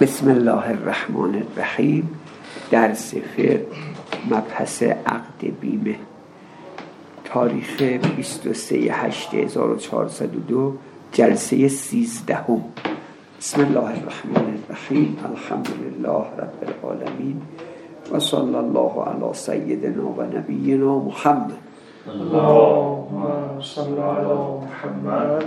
بسم الله الرحمن الرحیم. درس فقه مبحث عقد بیمه، تاریخ 23/8/1402، جلسه 13. بسم الله الرحمن الرحیم. الحمدلله رب العالمین و صلی الله علی سیدنا و نبینا محمد. اللهم صل علی محمد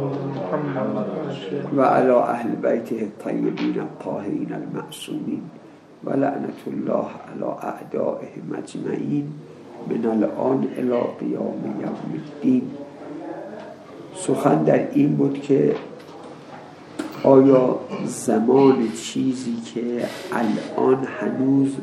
و علی اهل بیته الطیبین الطاهرین المعصومین و لعنت الله علی اعدائهم اجمعین من الان الی قیام یوم الدین. سخن در این بود که آیا زمان چیزی که الان هنوز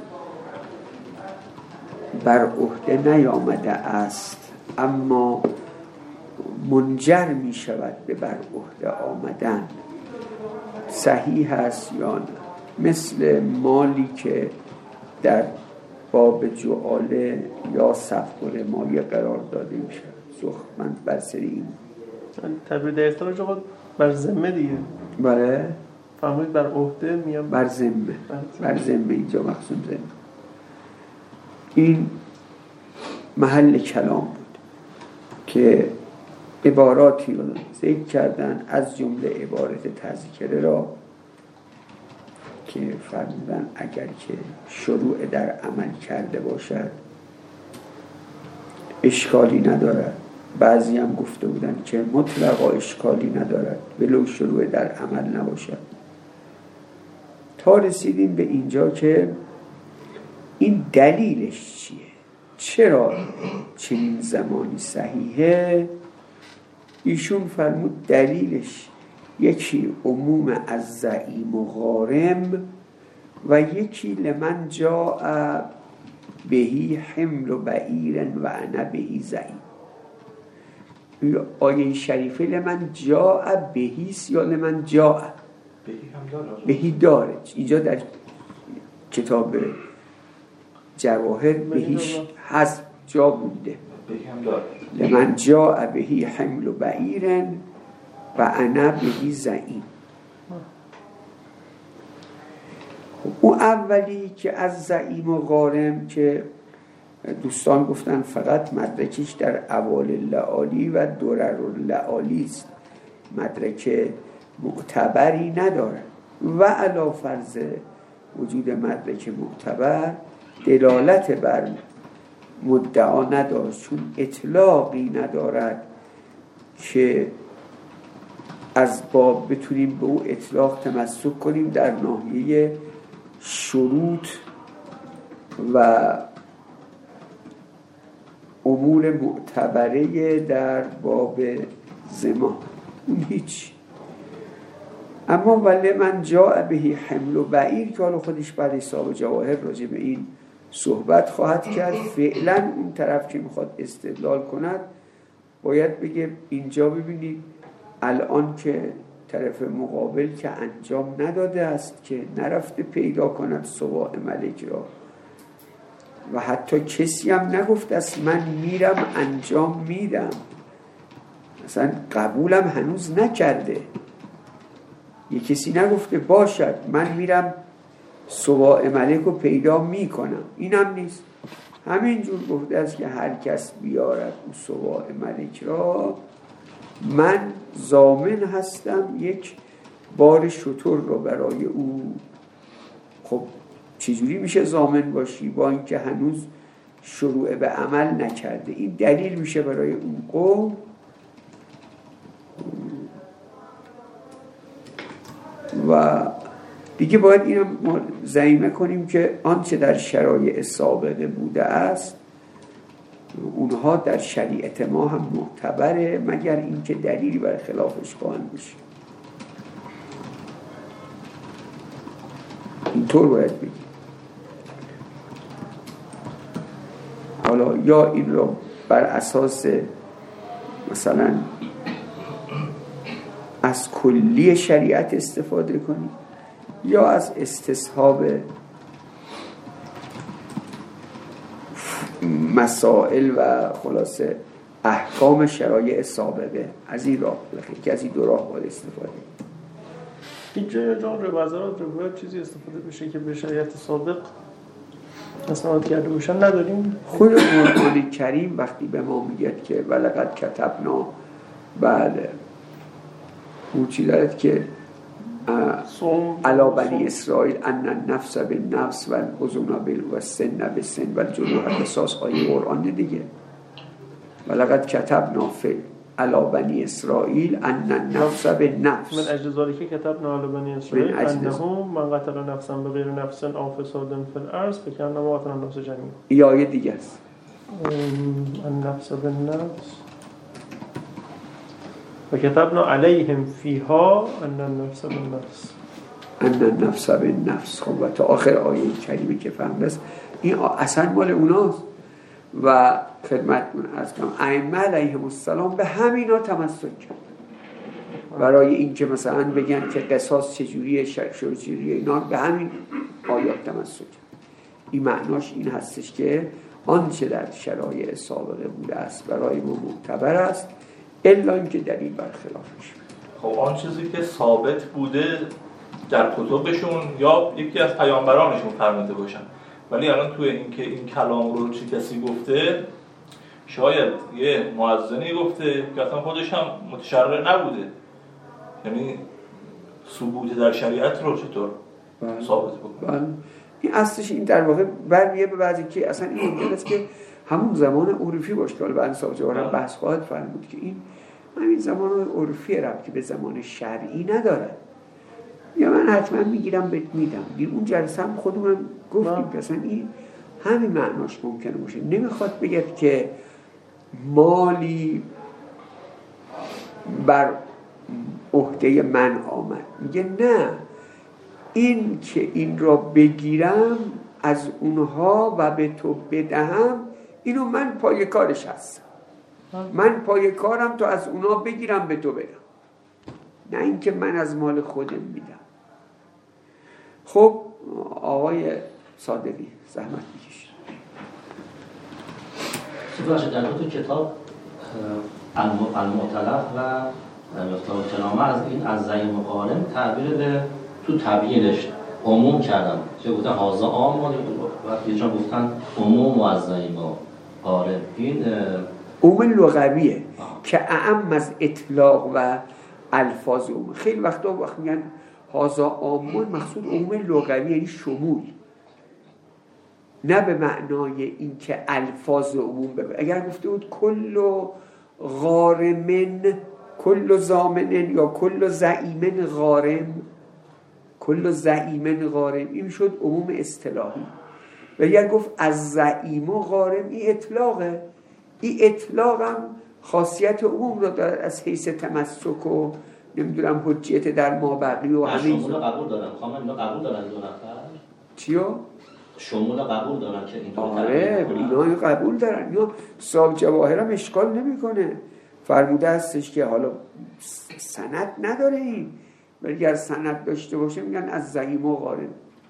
بر عهده نیامده است اما منجر می شود به بر عهده آمدن، صحیح است یا نه؟ مثل مالی که در باب جعاله یا صفقه مایه قرار داده می شود. سخنمند بر سر این تعبیر در اصطلاح خود بر ذمه دیگه. بله، فرمودید بر عهده میام بر ذمه. بر ذمه اینجا مقصود ذمه. این محل کلام بود که عباراتی رو ذکر کردن، از جمله عبارت تذکره را که فرمودن اگر که شروع در عمل کرده باشد اشکالی ندارد. بعضی هم گفته بودن که مطلقا اشکالی ندارد ولو شروع در عمل نباشد، تا رسیدیم به اینجا که این دلیلش چیه؟ چرا چنین زمانی صحیحه؟ ایشون فرمود دلیلش یکی عموم از زعیم و غارم و یکی لمن جاء بهی حمل و بعیر و انا بهی زعیم. آیه شریفه لمن جاء بهیست یا لمن جاء بهی داره؟ اینجا در کتاب جواهر بهیش حذف جا بوده. لمن جاء بهی حمل و بعیر و انا بهی زعیم. اون اولی که از زعیم و غارم که دوستان گفتن فقط مدرکش در اوال لعالی و درر لعالی است، مدرک معتبری نداره و علی فرض وجود مدرک معتبر دلالت بر مدعا نداره، چون اطلاقی ندارد که از باب بتونیم به او اطلاق تمسک کنیم در ناحیه شروط و امور معتبره در باب زمان. اون هیچ. اما ولی من جاء بهی حمل و بعیر که حالا خودش بعد حساب جواهر راجع به این صحبت خواهد کرد، فعلا اون طرف که میخواد استدلال کند باید بگه اینجا ببینید الان که طرف مقابل که انجام نداده است که نرفته پیدا کند سواء ملک را و حتی کسی هم نگفت است من میرم انجام میدم، مثلا قبولم هنوز نکرده، یه کسی نگفته باشد من میرم سواء ملک رو پیدا میکنم، این هم نیست. همینجور گفته است که هر کس بیارد اون سواء ملک را من ضامن هستم یک بار شتر رو برای او. خب چجوری میشه ضامن باشی با اینکه هنوز شروع به عمل نکرده؟ این دلیل میشه برای اون قوم. و دیگه باید اینو زعیمه کنیم که آنچه در شرایع سابقه بوده است اونها در شریعت ما هم معتبره، مگر اینکه دلیلی بر خلافش قائم بشه. اینطور باید بگیم. حالا یا این رو بر اساس مثلا از کلی شریعت استفاده کنیم یا از استصحاب مسائل و خلاصه احکام شرایع سابقه. از این راه، یکی از این دو راه باید استفاده. هیچ جای جان روایت چیزی استفاده بشه که به شریعت سابق استناد کرده باشن نداریم. خود قرآن کریم وقتی به ما میگه که ولقد کتبنا، بله اون چی دارد که علی بنی اسرائیل ان النفس بالنفس و الاذن والسن بالسن و الجروح قصاص، آیه قرآن دیگه. ولقد کتبنا فی علی بنی اسرائیل ان النفس بالنفس من اجل ذلك كتبنا على بني اسرائيل انه من قتل نفسا بغیر نفس او فساد فی الارض فكانما قتل النفس جميعا. این آیه دیگه است. النفس بالنفس و کتبنا علیهم فیها ان النفس بالنفس ان النفس بالنفس. خب و تا آخر آیه کریمه که فهمده است این اصلا مال اوناست. و خدمتتون عرض کنم ائمه علیهم السلام به همینا تمسک کرد برای اینکه مثلا بگن که قصاص چجوریه، چجوریه، اینا به همین آیات تمسک کرد. این معناش این هستش که آنچه در شرایع سابقه بوده است برای ما معتبر است الا اینکه دلیل برخلافش. خب آن چیزی که ثابت بوده در کتبشون یا یکی از پیامبرانشون فرموده باشن، ولی الان توی این که این کلام رو چه کسی گفته، شاید یه مؤذنی گفته که اصلا خودش هم متشرع نبوده، یعنی ثبوت در شریعت رو چطور ثابت بکنه؟ این اصلش این در واقع برمیه به بعضی که اصلا این ممکن است که همون زمان عرفی باشه که بعد صاحب جوهر بحث خواهد فرمود که این همین زمان عرفی ربطی به زمان شرعی نداره. یا من حتما میگیرم بهت میدم. اون جلسه هم خودمون گفتیم که اصلا این همین معناش ممکنه باشه. نمیخواد بگید که مالی بر عهده من آمد، میگه نه، این که این را بگیرم از اونها و به تو بدهم اینو من پای کارش هستم، من پای کارم تو از اونها بگیرم به تو بدم، نه اینکه من از مال خودم میدم. خب آقای صادقی زحمت میکشید. سوال در دو کتاب المعتلف و مفتاح الکلامه از این از زعیم و قارن تعبیر به تو تبیینش عموم کردن، چه گفتن هازا عام و یه جا گفتن عموم و از زعیم و قارن. این عموم لغویه که اعم از اطلاق و الفاظ عموم. خیلی وقتا میگن هازا عامون مقصود عموم لغوی، یعنی شمول، نه به معنای این که الفاظ عموم بگه. اگر گفته بود کل غارمن، کل زامن یا کل زعیمن غارم، کل زعیمن غارم، این شد عموم اصطلاحی. و اگر گفت از زعیم و غارم، این اطلاقه. این اطلاق هم خاصیت عموم رو داره از حیث تمسک و نمیدونم حجیت در مابقی و همه شمول قبول دارن. کاملا قبول دارن دو نفر. چیو؟ شمول قبول دارن که اینطور آره اینا قبول دارن. اینا صاحب جواهر هم اشکال نمیکنه، فرموده هستش که حالا سند نداره این، ولی اگر سند داشته باشه میگن از زعیم و غارم.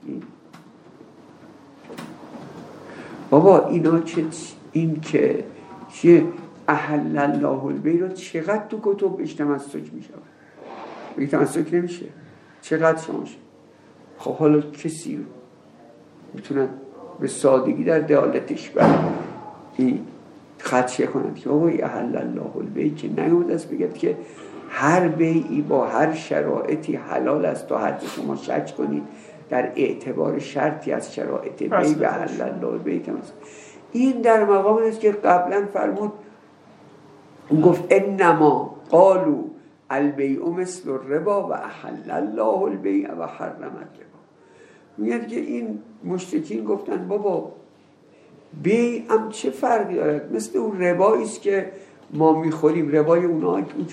بابا اینا چه این که چه احل الله البیع رو چقدر تو کتب بهش تمسک میشه؟ بگه تمسک نمیشه، چقدر شماشه. خب حالا کسی رو میتونن به سادگی در دلالتش بر این خدشه کنند که بابا احل الله البیع که نیومد است بگید که هر بیعی با هر شرایطی حلال است تا حد شما شک کنید در اعتبار شرطی از شرایط بیع به احل الله البیع. این در مقام است که قبلا فرمود، اون گفت انما قالوا البیع مثل الربا و احل الله البیع و حرم الربا. میگه که این مشرکین گفتن بابا بیع هم چه فرقی داره، مثل اون ربایی است که ما میخوریم، ربای اون که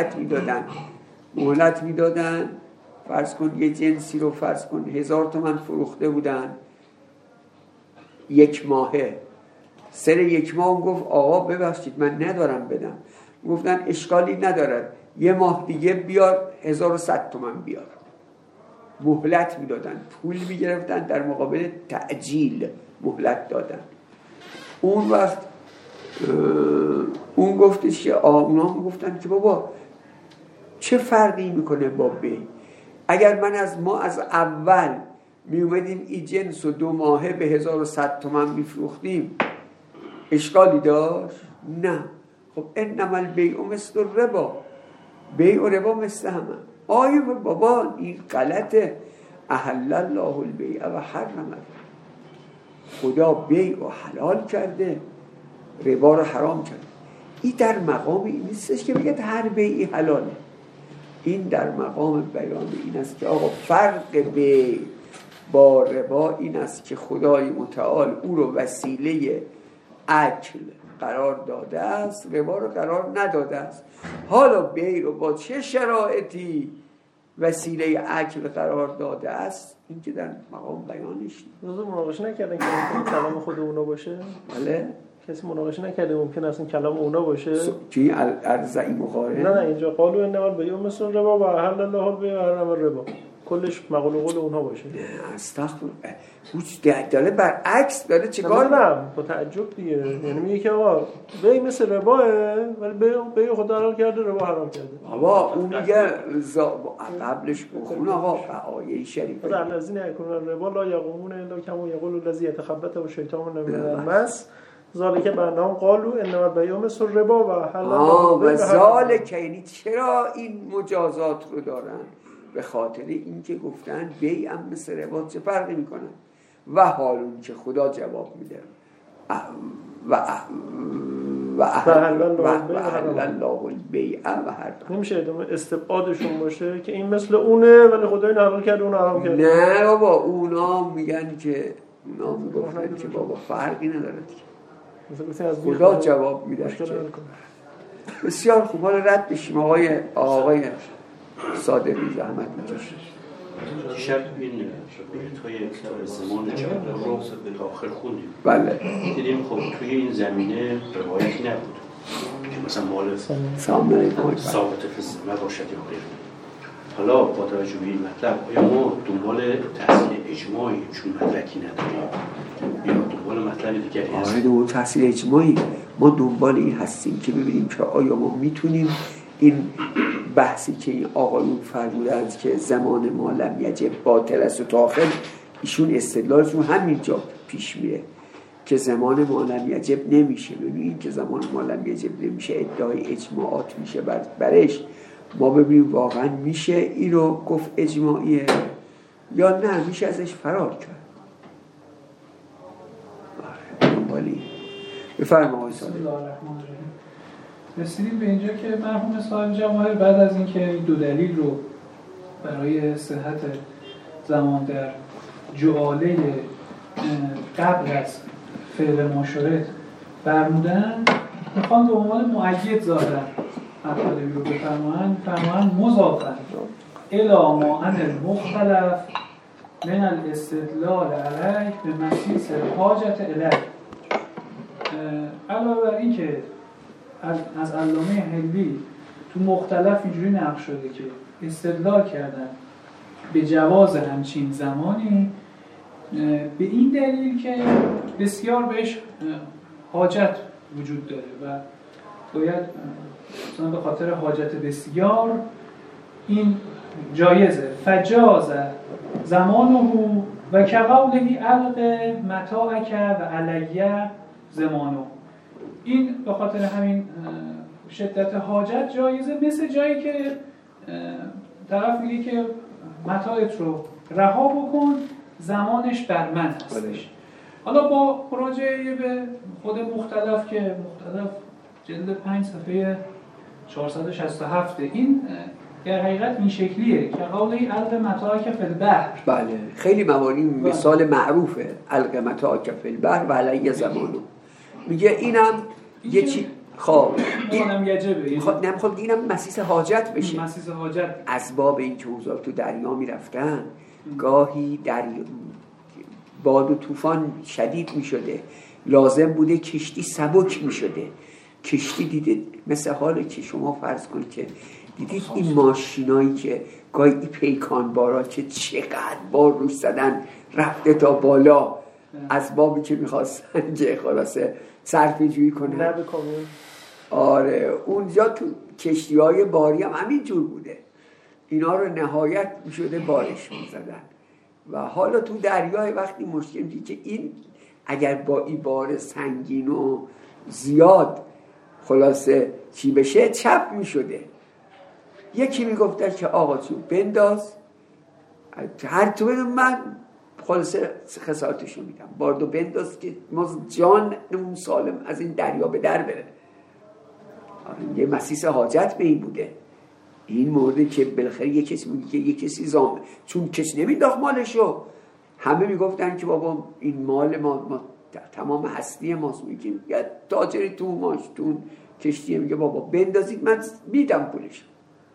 مهلت میدادن فرض کن یه جنسی رو فرض کن 1000 تومان فروخته بودن یک ماهه، سر یک ماه گفت آقا ببخشید من ندارم بدم، گفتن اشکالی نداره یه ماه دیگه بیار 1100 تومان بیار. مهلت میدادن، پول میگرفتن در مقابل تعجیل مهلت دادن. اون وقت اون گفتش که اونا گفتن که بابا چه فرقی میکنه با بیع، اگر ما از اول می اومدیم این جنس و 2 ماهه به 1100 تومان میفروختیم اشکالی داشت؟ نه. خب انما البیع مثل الربا، بیع و ربا مثل همه. آیه بابا این غلطه. احل الله البیع و حرم، خدا بیع و حلال کرده، ربا رو حرام کرده. این در مقام این نیستش که بگید هر بیعی حلاله. این در مقام بیان این است که آقا فرق بیع با ربا این است که خدای متعال او رو وسیله اکل قرار داده است، ربا رو قرار نداده است. حالا بیع رو با چه شرایطی وسیله اکل قرار داده است این که در مقام بیانش روزو مناقشه نکردن که ممکنه کلام خود اونا باشه؟ بله. کسی مناقشه نکرده ممکن است این کلام اونا باشه؟ چی ارزعی مقارن؟ نه اینجا قالوا انما البیع مثل الربا و احل الله البیع و حرم الربا، کلش مقول قول اونها باشه. نه استغفر الله، داره برعکس داره چیکار؟ نه با تعجب دیگه، یعنی میگه که آقا بیع مثل رباه ولی بیع خدا حلال کرده ربا حرام کرده. آقا اون میگه قبلش بخون آقا آیه شریفه در الذین یأکلون الربا لا یقومون الا کما یقول الذی یتخبطه الشیطان من المس ذالک بانهم قالوا انما البیع مثل الربا و حل و ذالک، یعنی چرا این مجازات رو دارن؟ به خاطر اینکه گفتن بیع هم مثل ربا چه فرقی میکنن و حالون که خدا جواب میده و احل الله البیع و حرم. نمیشه ادامه استبعادشون باشه که این مثل اونه ولی خدا این حلال کرده اون حرام کرده. نه بابا اونا میگن که اونا میگفتن که بابا فرقی نداره خدا جواب میده. بسیار خوب. حالا رد بشیم آقای صادقی زحمت میکشه. دیشب این بیت‌های زمان جبر رو به آخر خوندیم. بله. دیدیم خب توی این زمینه روایتی نبود که مثلا مال ثابت فیزی نباشد یا غیره. حالا با توجه به این مطلب آیا ما دنبال تحصیل اجماعی چون مدرکی نداریم یا دنبال مطلب دیگری هستیم؟ آره دنبال تحصیل اجماعی. ما دنبال این هستیم که ببینیم که آیا ما میتونیم این بحثی که این آقایون فرمودند که زمان ما لم یجب باطل است و تا آخر ایشون استدلالشون همینجا پیش میره که زمان ما لم یجب نمیشه. ببینیم که زمان ما لم یجب نمیشه ادعای اجماعات میشه برش. ما ببینیم واقعا میشه این رو گفت اجماعیه یا نه میشه ازش فرار کرد. دنبالی بفرما آقای صادق. رسیدیم به اینجا که مرحوم صاحب جواهر بعد از اینکه 2 دلیل رو برای صحت زمان در جعاله قبل از فعل مشارط فرمودن، میخوان به عنوان مؤید ظاهرا مطلبی رو بفرمایند مضافن الی ما ان المختلف من الاستدلال علیه به مسیس حاجت الیه. علاوه بر این که از علامه حلی تو مختلف اینجوری نقل شده که استدلال کردن به جواز همچین زمانی به این دلیل که بسیار بهش حاجت وجود داره و باید مثلا به خاطر حاجت بسیار این جایزه. فجاز زمانه و کقوله الق متاعک و علیه زمانه. این به خاطر همین شدت حاجت جایزه، مثل جایی که طرف میگه که متاعت رو رها بکن زمانش بر من هستش. حالا با مراجعه به خود مختلف که مختلف جلد 5 صفحه 467 این در حقیقت این شکلیه که قوله الق متاعک فی البحر. بله خیلی موارد مثال معروفه الق متاعک فی البحر و علیه زمانه. میگه اینم یه چی اینم یجبه نمیخواد اینم مسیس حاجت بشه. مسیس حاجت اسباب این که اوضاع تو دریا میرفتن گاهی باد و طوفان شدید میشده، لازم بوده کشتی سبک میشده. کشتی دیدید مثل حالی که شما فرض کنید که دیدید این ماشینایی که گاهی این پیکان بارا که چقدر بار روش زدن رفته تا بالا، اسبابی که میخواستن که خلاصه صرفه جویی کنن. آره اونجا تو کشتی‌های باری هم همین جور بوده. اینا رو نهایت میشده بارش میزدن و حالا تو دریای وقتی مشکل میشه که این اگر با این بار سنگین و زیاد خلاصه چی بشه چپ میشده. یکی میگفته که آقا تو بنداز هر تو بدون من خلاصه خسارتشو میدم، باردو بنداز که ما جان اون سالم از این دریا به در بره. یه مسیس حاجت به این بوده. این مورد که بالاخره یه کسی میگه که یه کسی زامه چون کسی نمیداخت مالشو، همه میگفتن که بابا این مال ما تمام هستی ماست. میگیم یه تاجری تو ماش تو کشتیه میگه بابا بندازید من میدم پولش.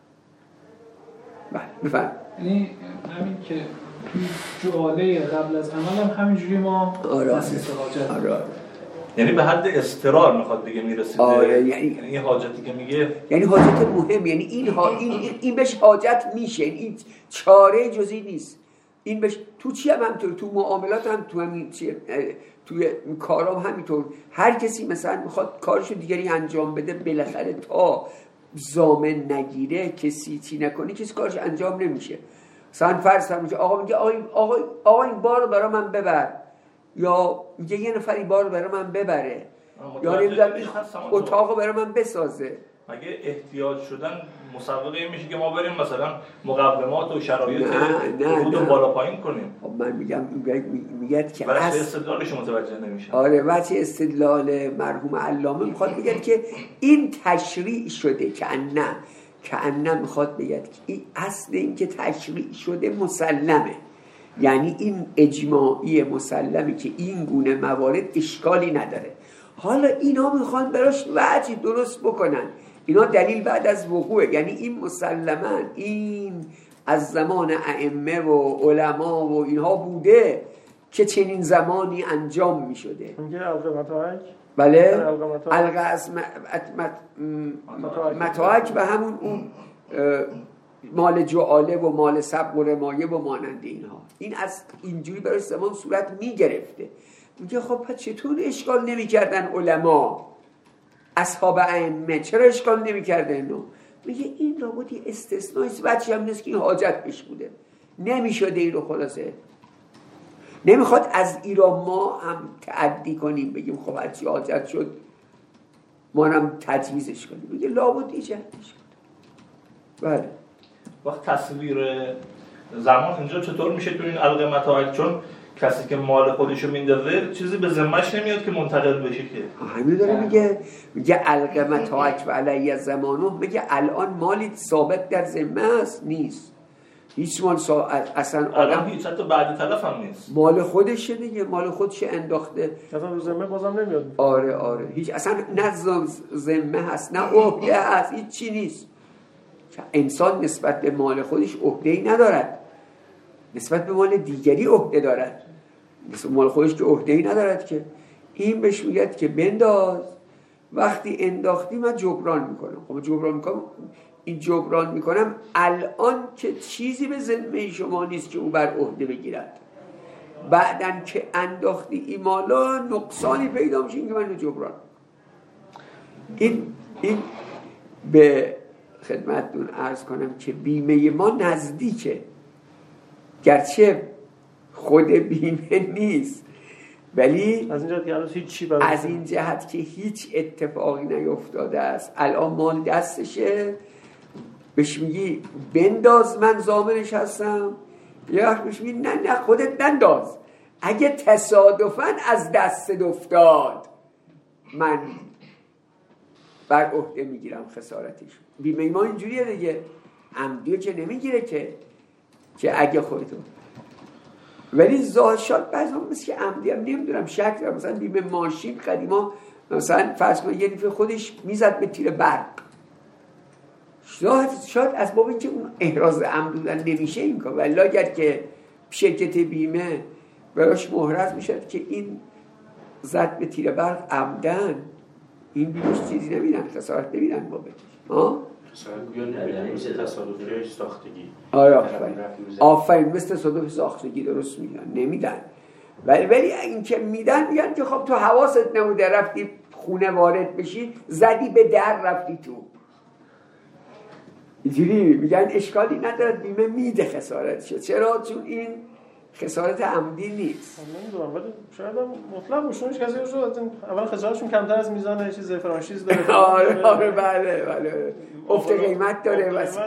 بله بفرم. یعنی همین که جواله قبل از عمل هم همینجوری ما مسیس حاجت. آره. یعنی به حد استقرار میخواد بگه میرسیده. آره یعنی این حاجتی که میگه یعنی حاجت مهم، یعنی این بهش حاجت میشه، این چاره جزئی نیست. این بهش تو چی هم همینطور، تو معاملات هم تو همین چیه، توی کارام همینطور. هر کسی مثلا میخواد کارشو دیگری انجام بده، بالاخره تا ضامن نگیره کسی چی نکنه کسی کارش انجام نمیشه. مثلا فرض فرمایید آقا میگه آقا این بار رو برای من ببر، یا میگه یه نفری بار رو برای من ببره، یا نمیدونم اتاق رو برای من بسازه. مگه احتیاج شدن مسابقه میشه که ما بریم مثلا مقومات و شرایط خود رو بالا پایین کنیم؟ خب من میگه که برای استدلالش متوجه نمیشه. آره وقتی استدلال مرحوم علامه میخواد بگه که این تشریع شده که نه میخواد بگه که این اصل این که تشریع شده مسلمه، یعنی این اجماعی مسلمه که این گونه موارد اشکالی نداره. حالا اینا میخوان براش وجه درست بکنن، اینا دلیل بعد از وقوعه، یعنی این مسلماً این از زمان ائمه و علما و اینها بوده که چنین زمانی انجام میشده. میگه القمتاک بله القه از متاک و همون اون مال جعاله و مال سبق و رمایه و مانند اینها، این از اینجوری برای زمان صورت میگرفته. میگه خب پس چطور اشکال نمی‌کردن علما اصحاب ائمه، چرا اشکال نمی‌کردن اینو؟ میگه این لابدی استثنایی بچه هم نیست که این حاجت بهش بوده، نمی‌شده این رو خلاصه. نمیخواد از ایران ما هم تعدی کنیم بگیم خب هرچی حاجت شد ما هم تجویزش کنیم. میگه لابد ایجادش کنیم. بله وقت تصویر زمان اینجا چطور میشه تو این القمتاک؟ چون کسی که مال خودشو میندازه چیزی به ذمه‌اش نمیاد که منتقل بشه که. همین داره میگه القمتاک و علی زمانه، میگه الان مالی ثابت در ذمه است نیست، هیچ مال اصلا آدم هیچ حتی بعد تلف هم نیست، مال خودشه دیگه، مال خودش انداخته اصلا رو ذمه بازم نمیاد. آره هیچ اصلا نه ذمه هست نه عهده هست، هیچ چی نیست. انسان نسبت به مال خودش عهده‌ای ندارد، نسبت به مال دیگری عهده دارد، نسبت به مال خودش که عهده‌ای ندارد که. این بهش میگه که بنداز، وقتی انداختی من جبران میکنم. خب جبران میکنم، این جبران میکنم الان که چیزی به ذمه شما نیست که او بر عهده بگیرد، بعدن که انداختی این مالا نقصانی پیدا میشه که من رو جبران. این به خدمتتون عرض کنم که بیمه ما نزدیکه، گرچه خود بیمه نیست، ولی از این جهت که هیچ اتفاقی نیفتاده است، الان مال دستشه، بهش میگی بنداز من ضامنش هستم، یا بهش میگی نه خودت ننداز، اگه تصادفاً از دست افتاد من بر عهده میگیرم خسارتش. بیمه ما اینجوریه دیگه، عمدیو که نمیگیره که اگه خودتون، ولی زاشات بعضی هم مثل که عمدی هم نمیدونم شک دارم. مثلا بیمه ماشین قدیما مثلا فرض کن یه نفر خودش میزد به تیر برق، شاید از باب اینکه اون احراز عمد بودن نمیشه این کار، ولی اگر که شرکت بیمه براش محرز میشد که این زد به تیر برق عمدن، این بیمش چیزی نمیدن، خسارت نمیدن بابتش. مثل تصادفی ساختگی. آفرین مثل تصادف ساختگی درست میدن ولی این که میگن که خب تو حواست نبوده رفتی خونه وارد بشی، زدی به در رفتی تو، اینجوری میگن اشکالی نداره بیمه میده خسارتشو. چرا؟ چون این خسارت عمدی نیست. نمیدونم ولی شاید هم مطلق روشونش کسی رو اول خسارتشون کمتر از میزان چیز فرانشیز داره. آره بله افت قیمت داره واسه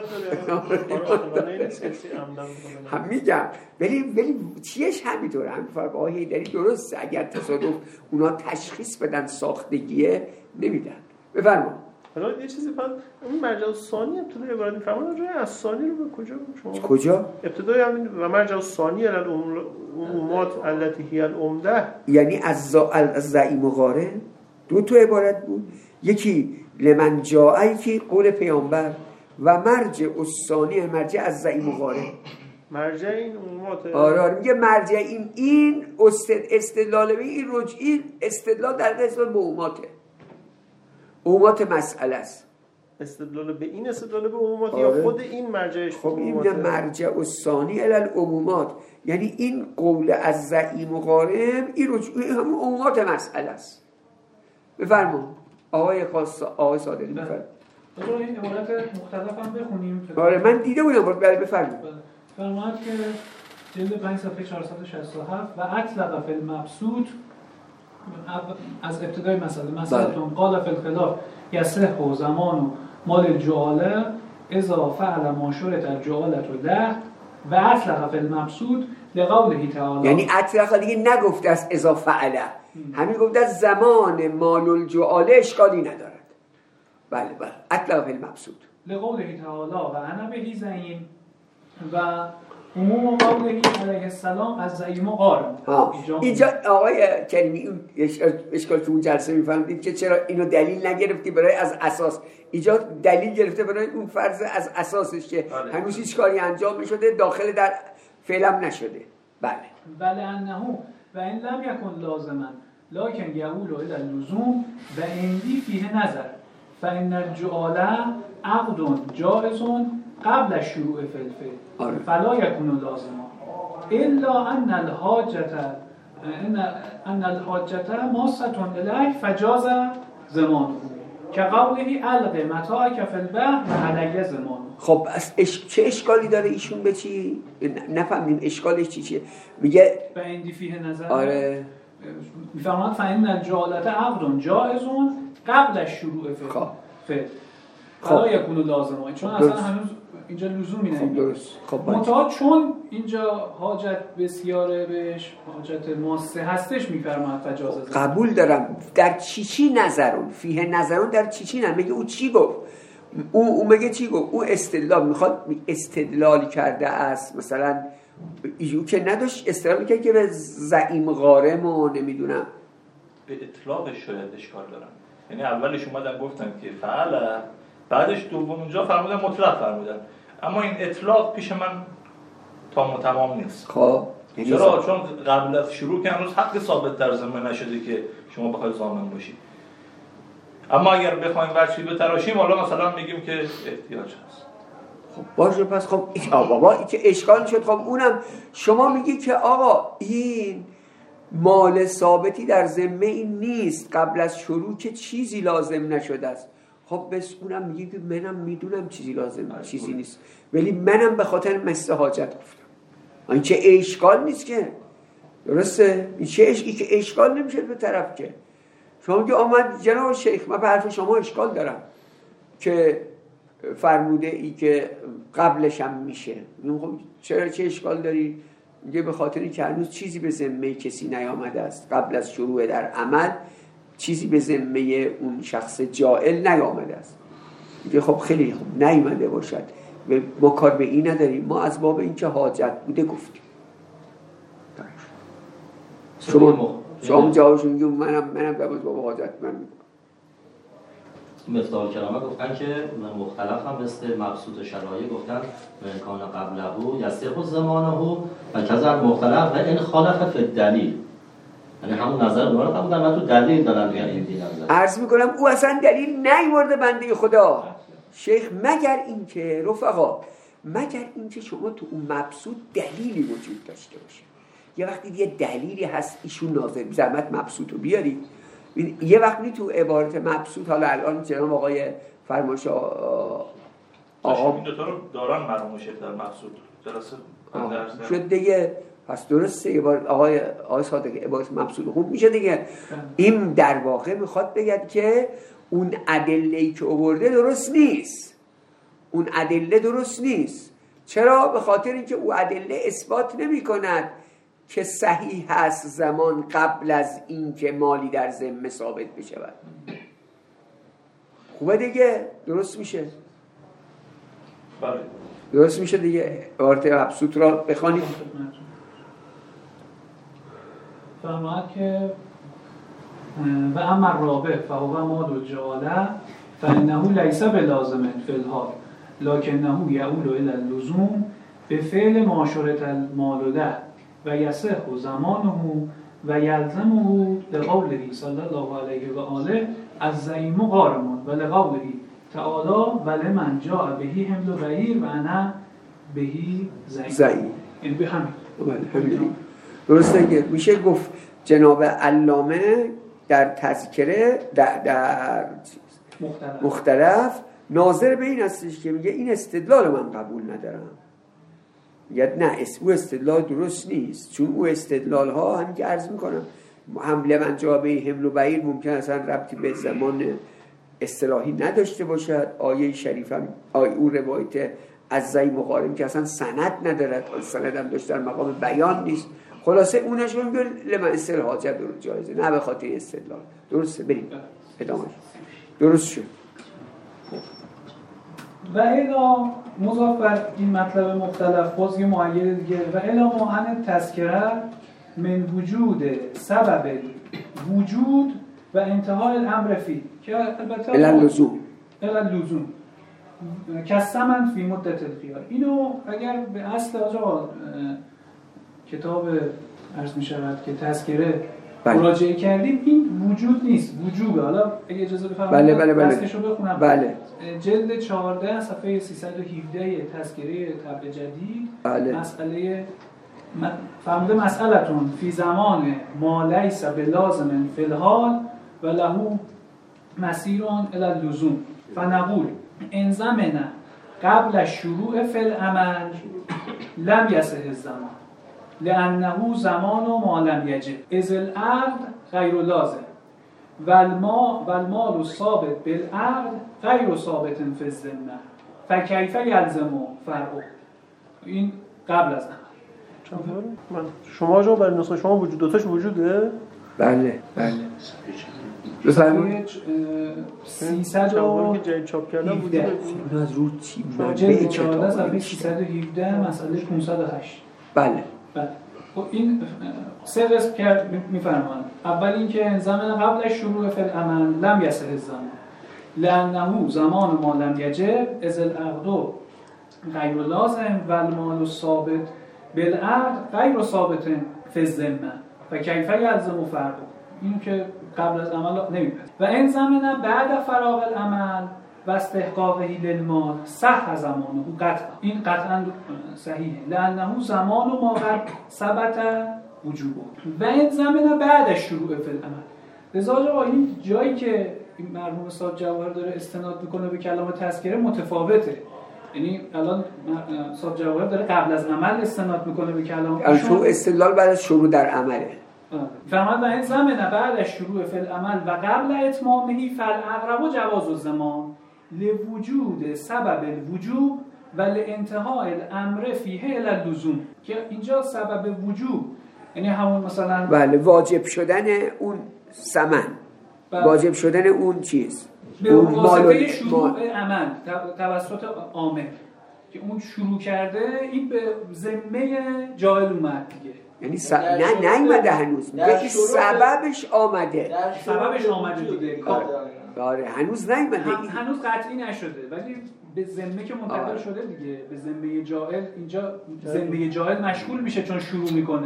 هم میگم ولی چیش همینطوره. هم فرق آقای حیدری درسته، اگر تصادف اونا تشخیص بدن ساختگیه نمیدن. بفرما. حالا یه چیزی اون مرجع الثانی ابتدای عبارت میفرمایند جای الثانی رو به کجا؟ ابتدای همین و مرجع الثانی العمومات التي هي العمده، یعنی از ضعیم و غاره دو تا عبارت بود. یکی لمن جاءی که قول پیامبر و مرجع الثانی مرجع از ضعیم و غاره. مرجع این عمومات آره میگه مرجع این استدلال به این رجعی استدلال در قسمت به عمومات مسئله است. استدلال به این استدلال به عمومات یا خود این مرجعش؟ خب این مرجع الثانی الی العمومات، یعنی این قول از ضعیم و غارم این رجوع همون عمومات مسئله است. بفرما آقای صادقی بفرما. این عبارت مختلف هم بخونیم. آره من دیده بودم. بله بفرما. فرماید که جلد 5 صفحه 467 و اطلق فی المبسوط از ابتدای مسئلتون قال فی الخلاف یصح و زمان و مال الجعاله اذا فعل ما شرط الجعالة له و اطلق فی المبسوط لقوله تعالی، یعنی اطلق دیگه نگفته است اذا فعل، همین گفته است زمان مال الجعاله اشکالی ندارد. بله اطلق فی المبسوط لقوله تعالی و انا بهی زعیم و عموم قوله علیه السلام از زعیم و قارم. اینجا آقای کریمی اشکال که اون جلسه میفهمدید که چرا اینو دلیل نگرفتی برای از اساس، اینجا دلیل گرفته برای اون فرض از اساسش که هنوز هیچ کاری انجام نشده، داخل در فعلم نشده. بله انه و این لم یکن لازما لکن یقول الی اللزوم و اندی فیه نظر فان الجعاله عقد جائز قبل الشروع فی الفعل فلا یکون لازما الا ان الحاجة ماسة الیه فجاز زمانه که قوله القی متاعک فی البحر و علیه زمانه. خب چه اشکالی داره ایشون به چی؟ نفهمیم اشکالش چیه؟ میگه به اندی فیه نظر. آره میفرماند فان الجعالة عقد جائز قبل الشروع فی الفعل فلا یکون لازما، چون اصلا هنوز اینجا لزومی نمیده. خب منتها چون اینجا حاجت بسیاره بهش حاجت ماسه هستش میفرماید فجاز قبول دارم. در چی نظرون فیه نظرون در چی نه میگه او چی گفت؟ او میگه چی گفت؟ او استدلال میخواد استدلالی کرده است، مثلا ایو که نداشت استدلال میکنه که به زعیم غارم و نمیدونم به اطلاقش شاید اشکال دارم. یعنی اولش اومدن گفتن که فعلا، بعدش دوم اونجا فرمودن مطلق فرمودن، اما این اطلاق پیش من تمام نیست. خب چرا؟ چون قبل از شروع که هنوز حق ثابت در ضمن نشده که شما بخواید ضامن باشید. اما اگر بخوایم ورچی بتراشیم حالا مثلا میگیم که احتیاج هست. خب باشه پس خب بابا این که اشکال شد. خب اونم شما میگی که آقا این مال ثابتی در ذمه این نیست، قبل از شروع که چیزی لازم نشده است. خب بس اونم میگه که منم میدونم چیزی لازم چیزی نیست، ولی منم به خاطر مثل حاجت گفتم. این چه اشکال نیست که، درسته؟ این که اشکال نمیشه به طرف که شما که آمد جناب شیخ من به حرف شما اشکال دارم که فرموده ای که قبلش هم میشه. خب چرا چه اشکال داری؟ میگه به خاطر که هنوز چیزی به ذمه کسی نیامده است، قبل از شروع در عمل چیزی به ذمه اون شخص جائل نیامده است. میگه خب خیلی خوب نیامده باشد، ما کار به این نداریم، ما از باب این که حاجت بوده گفتیم. شما جوابشون میگه منم در باب حاجت من میگم. مفتاح الکلامه گفتن که مختلف هم مثل مبسوط شرایع گفتن کان قبله یصح زمانه و کذا مختلف و این خالف فی الدلیل، یعنی همون نظر اونا رو قبول دارن، تو دلیل دارن میگن این نظر. عرض میکنم او اصلا دلیل نیورده بنده خدا شیخ، مگر اینکه رفقا مگر اینکه شما تو اون مبسوط دلیلی وجود داشته باشه. یه وقتی یه دلیلی هست ایشون ناظر زحمت مبسوط رو بیاری، یه وقتی تو عبارت مبسوط حالا الان جناب آقای فرمایش آقا این دوتا رو دارن مرحوم شیخ در مقصود جلسه شد دیگه. پس درسته یه بار آقای صادق عبارت مبسوط خوب میشه دیگه. این در واقع میخواد بگه که اون ادله‌ای که آورده درست نیست. اون ادله درست نیست. چرا؟ به خاطر اینکه او ادله اثبات نمی کند که صحیح هست زمان قبل از اینکه مالی در ذمه ثابت بشود. خوبه دیگه، درست میشه. بله درست میشه دیگه. عبارت مبسوط را بخوانید. فرماید که و اما رابع فهو مال الجاله فانه لیس بلازم فی الحال لکنه یعول الی اللزوم به فعل معاشرت المال له و یصح زمانه و یلزمه لقوله صلی الله علیه و آله الزعیم غارم و لقوله تعالی ولمن جاء بهی حمل بعیر و انا بهی زعیم. این به همین درسته که میشه گفت جناب علامه در تذکره در مختلف ناظر به این هستش که میگه این استدلال من قبول ندارم. میگه نه او استدلال درست نیست، چون او استدلال ها هم که عرض میکنم حمله من جابه حمل و بعیر ممکن اصلا ربطی به زمان اصطلاحی نداشته باشد. آیه شریف هم او روایت از زعیم مقارن که اصلا سند ندارد، سند هم داشت در مقام بیان نیست. خلاصه اونش رو میگه لمن اصطلاح حاجت جایزه، نه به خاطر استدلال. درسته، بریم ادامه. درست شد. و الا مضاف بر این مطلب مختلف باز یه معید دیگه و الا معن تذکره من وجود سبب وجود و انتهای الامر فی که البته اللزوم کسمن فی مدت الخیار. اینو اگر به اصل آجا کتاب عرض می شود که تذکره مراجعه کردیم این وجود نیست، وجوبه. حالا اگه اجازه بفرمایید دستشو بخونم. بله. جلد 14 صفحه 317 تذکره طبع جدید. بله. مسئله فرموده مسئلتون فی زمان ما لیس بلازم فی الحال و له مسیرون الی اللزوم فنقول ان زمن قبل الشروع فی العمل لم یصح الزمان لانه زمان ما لم یجب اذ العقد غیر لازم والمال الثابت بالعقد غیر ثابت فی الذمه فکیف یلزم فرعه. این قبل از عمل. شما برای نسخه شما وجود دوتاش وجوده؟ بله بفرمایید. 300 که جای چاپ کردن وجوده. اون از رو چی؟ جلد 14 صفحه 317 مسئله 508. بله. خب این سه قسم که میفرمان. اول اینکه زمان قبل از شروع فعل عمل لم یصح الزمان لانه زمان ما لم یجب اذ العقد غیر لازم و المال الثابت بالعقد غیر ثابت فی الذمه و کیف یلزم فرعه. این که قبل از عمل نمیپذیرد. و این زمان بعد فراغ العمل و استحقاقه للمال صح زمانه قطعا. این قطعا صحیحه لانه زمان ما قد ثبت وجوبه و این زمان بعد شروع فی العمل. لذا این جایی که این مرحوم استاد جواهر داره استناد میکنه به کلام تذکره متفاوته. یعنی الان استاد جواهر داره قبل از عمل استناد میکنه به کلام ایشون. استدلال بعد از شروع در عمله. فهمت و این زمن بعد از شروع فی العمل و قبل اتمامه فالاقرب جواز الزمان لوجود سبب الوجوب و لانتهای الامر فیه الی اللزوم. که اینجا سبب وجوب یعنی همون مثلا بله واجب شدن اون ثمن، واجب شدن اون چیز، به واسطه شروع عمل توسط عامل که اون شروع کرده این به ذمه جاهل اومد دیگه. یعنی نه نیومده هنوز، میگه سببش آمده. سببش آمده دیگه. آره هنوز نیومده. هنوز قطعی نشده ولی به ذمه که منتقل شده دیگه. به ذمه جاهل اینجا ذمه جاهل مشغول میشه چون شروع میکنه.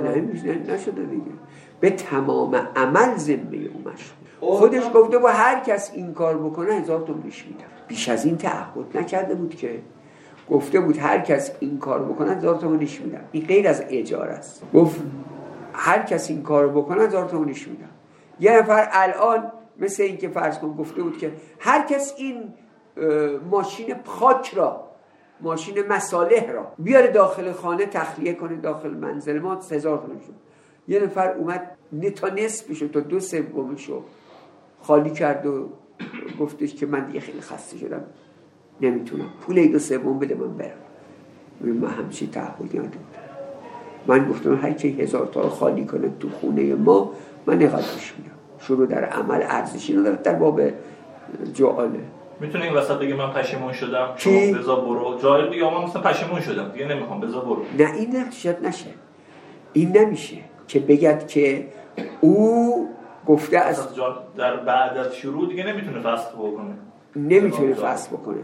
نه نشده دیگه. به تمام عمل ذمه او مشغول. خودش گفته با هر کس این کار بکنه 1000 تومان بهش میدم. بیش از این تعهد نکرده بود که. گفته بود هر کس این کار بکنه 1000 تومان بهش میدم. این غیر از اجاره است. گفت هر کس این کار بکنه 1000 تومان بهش میدم. یه نفر الان مثل این که فرض کن گفته بود که هر کس این ماشین خاک را، ماشین مصالح را بیاره داخل خانه تخلیه کنه داخل منزل ما. 1000 تومان شد. یه نفر اومد تا نصفشو تا 2/3 خالی کرد و گفتش که من دیگه خیلی خسته شدم نمیتونم، پول 2/3 بده من برم. من همچی تعهدی ندارم. من گفتم هر کی 1000 تا خالی کنه تو خونه ما من نقدش میدم. شروع در عمل ارزشی نداره در باب جعاله. میتونه این وسط بگه من پشیمون شدم شما بذار برو، جاهل بگه من مثلا پشیمون شدم دیگه نمیخوام بذار برو. نه این نشه، این نمیشه که بگد که او گفته از در بعد از شروع دیگه نمیتونه فسخ بکنه. نمیتونه فسخ کنه.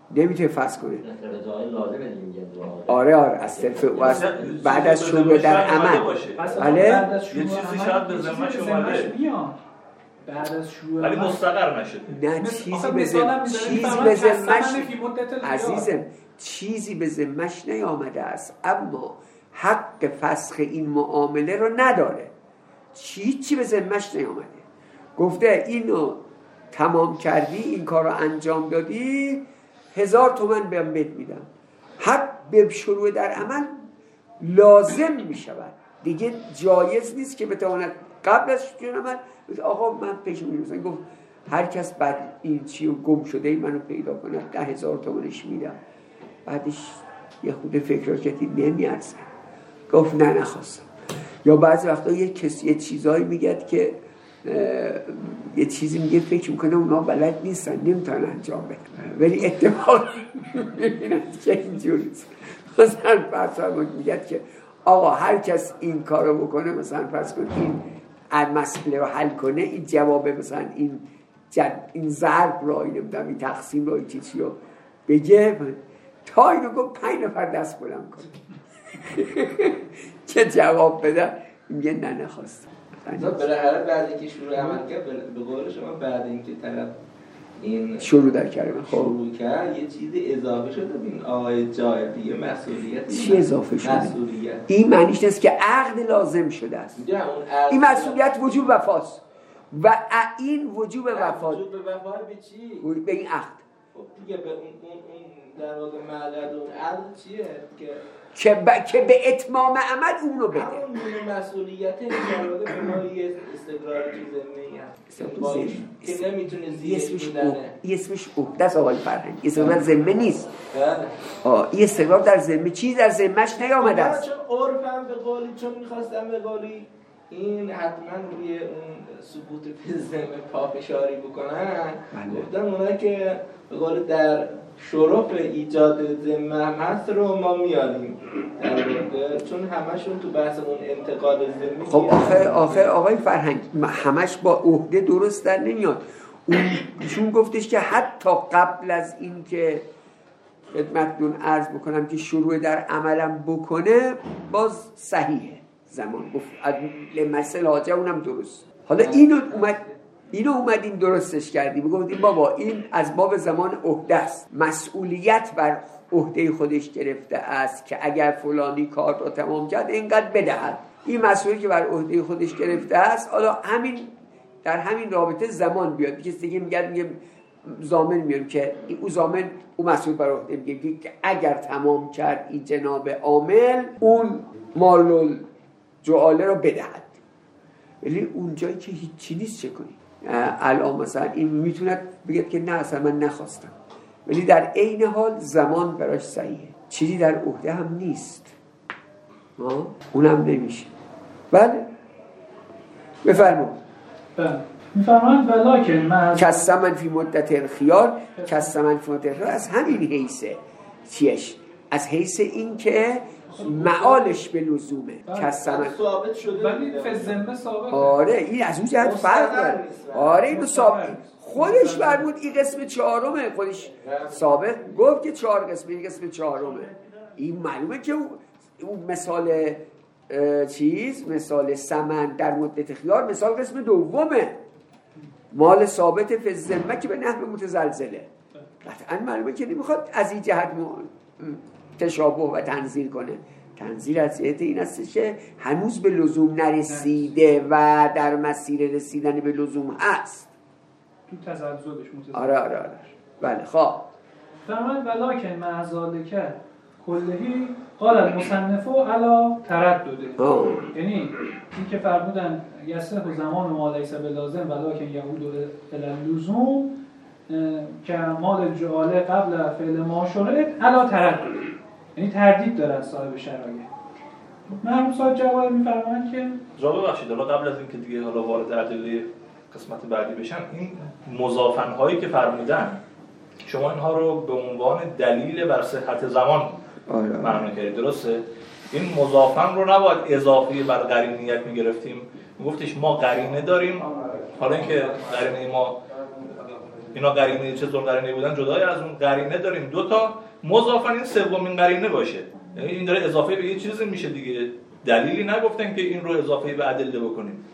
آره از طرف او بعد از شروع در عمل. بله یه چیزی شاید به ذمه‌ش اومده بعد از شروع ولی مستقر نشده. نه چیزی به ذمه‌ش عزیزم چیزی به ذمه‌ش نیامده است، اما حق فسخ این معامله رو نداره. چی به ذمه‌ش نیامده. گفته اینو تمام کردی، این کار رو انجام دادی، 1000 تومان بهم میدم. حق به شروع در عمل لازم می شود دیگه. جایز نیست که بتواند قبل از شروع عمل آقا من پیش میرسم گفت هر کس بعد این چی و گم شده منو پیدا کنه 10,000 تومانش میدم. بعدش یه خود فکر کردی نمیارزه. گفت نه نخواستم. یا بعضی وقتا یه کسی یه چیزایی میگه که یه چیزی میگه فکر میکنه اونا بلد نیستن نمیتونن انجام بدن، ولی اتفاق میبینند که اینجوریست. مثلا فرض میگه که آقا هر کس این کارو بکنه، مثلا فرض کن این مسئله رو حل کنه، این جواب مثلا این ضرب رو نمیدونم این تقسیم رو این چیزی رو بگه، تا اینو گفت 5 نفر دست بلند کنه که جواب بده. میگه نه نخواستم. بالاخره بعد اینکه شروع عمل کرد به قول شما بعد اینکه طرف این شروع در کرد شروع کرد یه چیزی اضافه شده به این آقای جایبی مسئولیت. چی اضافه شده؟ مسئولیت. این معنیش نیست که عقد لازم شده است. این مسئولیت وجوب وفاست و این وجوب وفا به چی؟ به این عقد. خب دیگه به اون در واقع معلد اون عقد چیه که به اتمام عمل اونو بده. همون مسئولیت در واقع به ما یه استقرار تو ذمه هست که نمیتونه زیر این اسمش عهده است آقای فرهنگ. استقرار ذمه نیست. این استقرار در ذمه چیز در ذمه‌اش نیامده است. چون عرفم به قولی چون می‌خواستم به قولی این حتما روی اون ثبوت ذمه پافشاری بکنن. گفتم اونا که به قول در شرف ایجاد ذمه هست رو ما میاریم در واقع، چون همشون تو بحث اون انتقاد ذمه. خب آخه آقای فرهنگ همش با عهده درست در نمیاد. چون گفتش که حتی قبل از این که خدمتتون عرض بکنم که شروع در عملم بکنه باز صحیحه زمان گفت لمسل حاجه اونم درست. حالا اینو اومدیم درستش کردیم گفتیم بابا این از باب زمان عهده است، مسئولیت بر عهده خودش گرفته است که اگر فلانی کار رو تمام کرد اینقدر بدهد. این مسئولیت که بر عهده خودش گرفته است، حالا در همین رابطه زمان بیاد کسی دیگه میگه ضامن میاریم که او ضامن او مسئول بر عهده میگه که اگر تمام کرد این جناب عامل اون مال جعاله رو بدهد. ولی اونجایی که هیچی نیست چه کنی؟ الان مثلا این میتونه بگه که نه اصلا من نخواستم، ولی در عین حال زمان براش صحیحه، چیزی در عهده هم نیست، اونم نمیشه. بله بفرمایید. میفرمایند ولیکن کسمن فی مدت الخیار، کسمن فی مدت الخیار از همین حیثه چیش، از حیث این که معالش به لزومه. کسمن ثابت شده ولی فزمه ثابت. آره این از اون جهت فرق داره. آره اینو ثابت خودش فرمود این قسم 4 خودش ثابت گفت که 4 قسم، این قسم 4. این معلومه که اون مثال مثال سمن در مدت خیار مثال قسم 2 مال ثابت فزمه که به نحو متزلزله. قطعا معلومه که نمیخواد از این جهت تشابه و تنزیل کنه. تنزیل از جهت این است که هنوز به لزوم نرسیده و در مسیر رسیدن به لزوم هست. تو تزلزلش متزلزل. آره بله. خواه فرمان ولکن مع ذالک کلهی قال المصنف علی تردده. یعنی این که فرمودن یصح زمان ما لیس بلازم ولکن یعود الی اللزوم که مال الجعاله قبل فعل ما شرط علی تردده، یعنی تردید داره صاحب شرایط. مرحوم صاحب جواب می‌فرمایند که ببخشید حالا قبل از اینکه دیگه حالا وارد ادله قسمت بعدی بشم، این مضافن هایی که فرمودن شما اینها رو به عنوان دلیل بر صحت زمان معنا کردید، درسته؟ این مضافن رو نباید اضافی بر قرینیت میگرفتیم، میگفتش ما قرینه داریم، حالا اینکه قرینه ما اینا قرینه چه طور قرینه بودن جدای از اون قرینه داریم، دو تا مضافن این سومین قرینه باشه، یعنی این داره اضافه به یه چیزی میشه دیگه. دلیلی نگفتن که این رو اضافه به ادله بکنیم.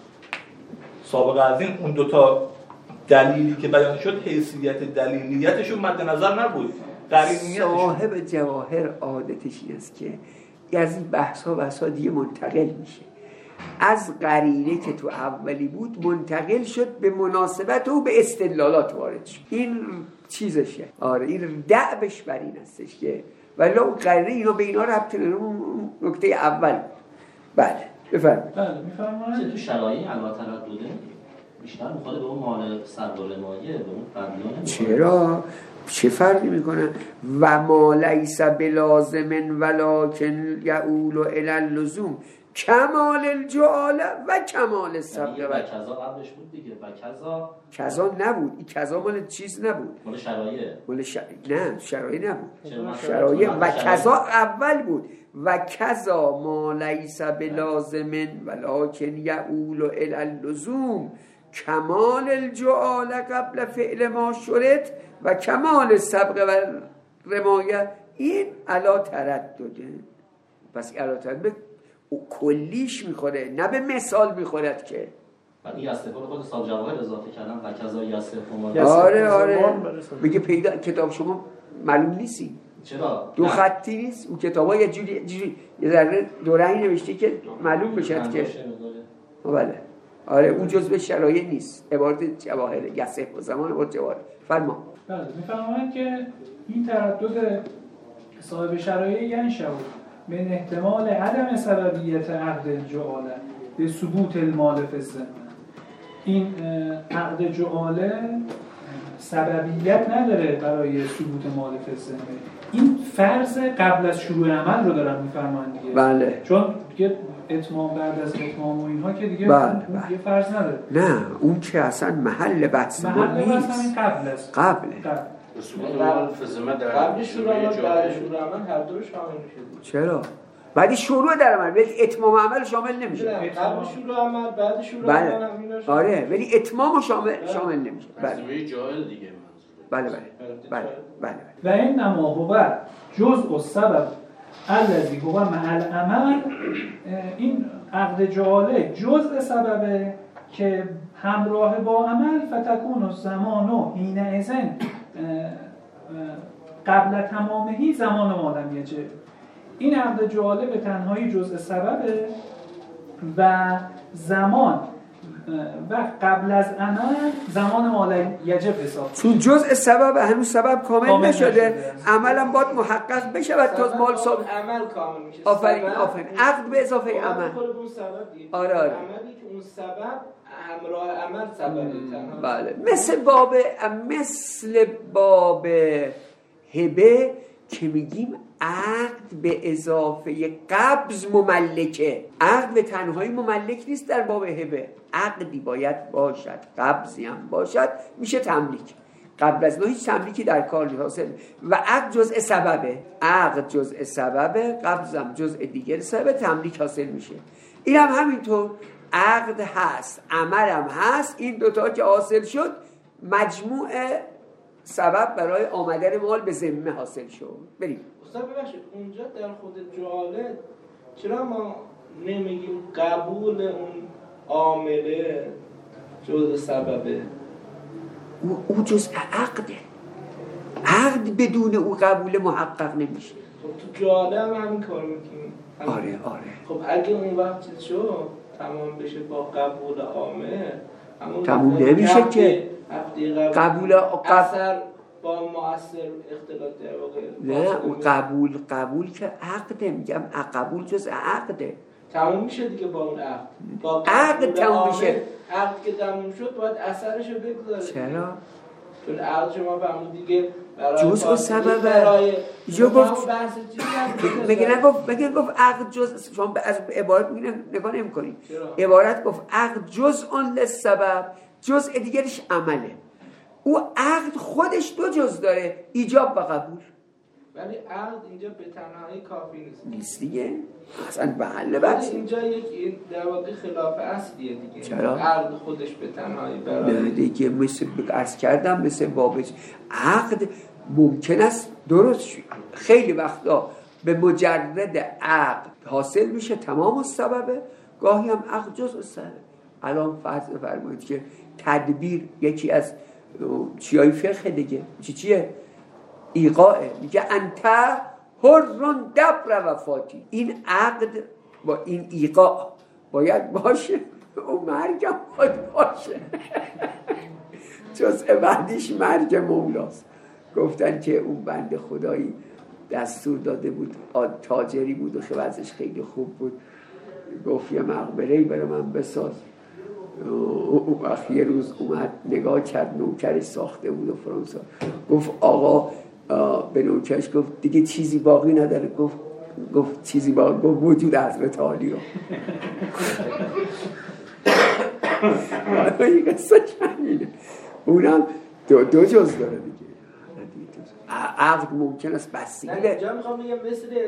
سابقه از این اون دو تا دلیلی که بیان شد حیثیت دلیلیتشون مد نظر نبود، قرینیتشون. صاحب جواهر عادتش این است که از این بحثا دیگه منتقل میشه، از قرینه که تو اولی بود منتقل شد به مناسبت و به استدلالات وارد شد. این چیزشه، آره این دعبش بر این هستش که ولی اون قرینه اینا به اینا ربط نداره، اون نکته اول. بله بفرمایید. بله میفرمایید تو شرایع علا تردده بیشتر میخواد به اون مال سربال مایه، به اون قبلانه. چرا؟ چه فرقی میکنه؟ و ما لیس بلازم ولکن یعول الی اللزوم کمال الجعاله و کمال السبق. و کذا قبلش بود دیگه، و کذا نبود، این کذا مال چیز نبود، مال شرایع. نه شرایع نبود، شرایع و کذا اول بود. و کذا ما لیس بلازم ولکن یعول الی اللزوم کمال الجعاله قبل فعل ما شرط و کمال السبق و رمایه. این علا تردده، پس علا تردده او کلیش میخوره نه به مثال میخورد که. بعد این استفاده خود صاحب جواهر اضافه کردن و کذا یصح. آره میگه پیدا کتاب شما معلوم نیستی. چرا؟ دو خطی نیست اون کتابا یه جوری یه ذره دو رنگ نوشته که معلوم بشه که بله. آره اون جزء شرایع نیست، عبارت جواهر یصح و زمان عبارت جواهر. فرما. بله میفرمایند که این تردد صاحب شرایع یعنی شود من احتمال عدم سببیت عقد الجعاله به ثبوت المال فی الذمه. این عقد جعاله سببیت نداره برای ثبوت مال فی الذمه. این فرض قبل از شروع عمل رو دارن میفرمایند دیگه. بله. چون دیگه اتمام بعد از اتمام و اینها که دیگه بله. یه فرض نداره. نه اون که اصلا محل بحث ما نیست. محل بحث همین قبل است. قبل قبل شروع عمل بعد شروع عمل هر دوش شامل میشه. چرا؟ بعد شروع در عمل ولی اتمام عمل شامل نمیشه. قبل شروع عمل بعد شروع بله. عمل هم اینا آره ولی اتمام شامل نمیشه. بله. جاهل دیگه بله. و این نما هو جزء السبب الذی هو مع العمل. این عقد جعاله جزء سببه که همراه با عمل فتکون الزمان و حینئذ قبل تمامهی زمان مالم یجب. این عقد جعاله به تنهایی جزء سببه و زمان و قبل از عمل زمان مال یجب حساب. چون جزء سبب هنوز سبب کامل نشده، عملم باید محقق بشه و تا مال سبب عمل کامل میشه. آفرین عقد به اضافه عمل. آره عملی که اون سبب همراه عمل سببه. بله مثل باب هبه که میگیم عقد به اضافه قبض مملکه. عقد به تنهایی مملک نیست در باب هبه، عقدی باید باشد، قبضی هم باشد، میشه تملیک. قبل از هیچ تملیکی در کار حاصل و عقد جزء سببه. عقد جزء سببه، قبض هم جزء دیگر سبب، تملیک حاصل میشه. این هم همینطور عقد هست، عمل هم هست. این دوتا که حاصل شد مجموع سبب برای آمدن مال به ذمه حاصل شد. بریم استاد ببخشید اونجا در خود جعاله چرا ما نمیگیم قبول اون عامله جزء سببه؟ او جزء عقده. عقد بدون او قبول محقق نمیشه. خب تو جعاله هم همین کار میکنیم. آره خب اگه اون وقت چیز شد تمام بشه با قبول عامه تموم نمیشه که قبول اثر با مؤثر اختلاط در واقع نه اون قبول که عقده، میگم قبول جز عقده، تموم میشه دیگه با اون عقد. با عقد تموم میشه. عقد که تموم شد باید اثرشو بگذاره. چرا؟ چون عقد شما فهمون دیگه جزء سببه. جو گفت مگه نگفت عقد جز، شما از عبارت نگاه نمی‌کنید. عبارت گفت عقد جزء للسبب، جزء دیگرش عمله. او عقد خودش دو جز داره، ایجاب و قبول. ولی عقد اینجا به تنهایی کافی نیست دیگه، اصلا به حل بحث. اینجا یک در واقع خلاف اصلیه دیگه. چرا؟ عقد خودش به تنهایی برای دیگه مثل عرض کردم مثل بابش عقد ممکن است درست خیلی وقتا به مجرد عقد حاصل میشه تمام السببه، گاهی هم عقد جزء السبب. الان فرض بفرمایید که تدبیر یکی از چیای فقه دیگه، چیه؟ ایقاء. میگه انت حرون دبر وفاتی. این عقد با این ایقاء باید باشه، اون مرگ هم باید باشه. جزء بعدیش مرگ مولاست. گفتن که اون بنده خدایی دستور داده بود، تاجری بود و وضعش خیلی خوب بود، گفت یه مقبره‌ای برای من بساز. اون وقت یه روز اومد نگاه کرد، نوکرش ساخته بود و فرانسه. گفت آقا به نوکرش گفت دیگه چیزی باقی نداره. گفت چیزی باقی؟ گفت وجود حضرت عالی رو. این قصه چنینه. اونم دو جز داره دیگه. عقد ممکن است بستگی نه اینجا میخوام بگم مثل